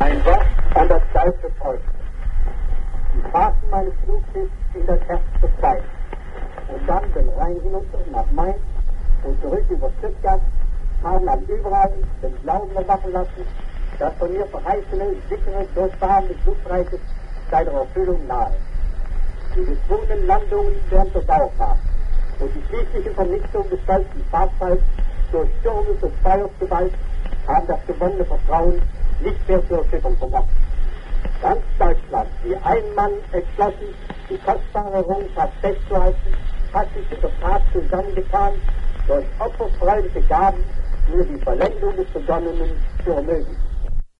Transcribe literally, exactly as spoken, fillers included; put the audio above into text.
Ein Wort an das deutsche Volk. Die Fahrten meines Flugschiffs in das Herz des Rheins und dann den Rhein hinunter nach Mainz und zurück über Stuttgart haben an überall den Glauben erwachen lassen, dass von mir verheißene, sichere, Durchfahren des Luftreiches seiner Erfüllung nahe. Die gezwungenen Landungen während der Dauerfahrt und die schließliche Vernichtung des deutschen Fahrzeugs durch Stürme des Feuers Gewalt haben das gewonnene Vertrauen nicht mehr zu erschüttern vermocht. Ganz Deutschland, wie ein Mann entschlossen, die kostbare Errungenschaft festzuhalten, hat sich in der Tat zusammengetan, durch opferfreudige Gaben nur die Vollendung des Begonnenen zu ermöglichen.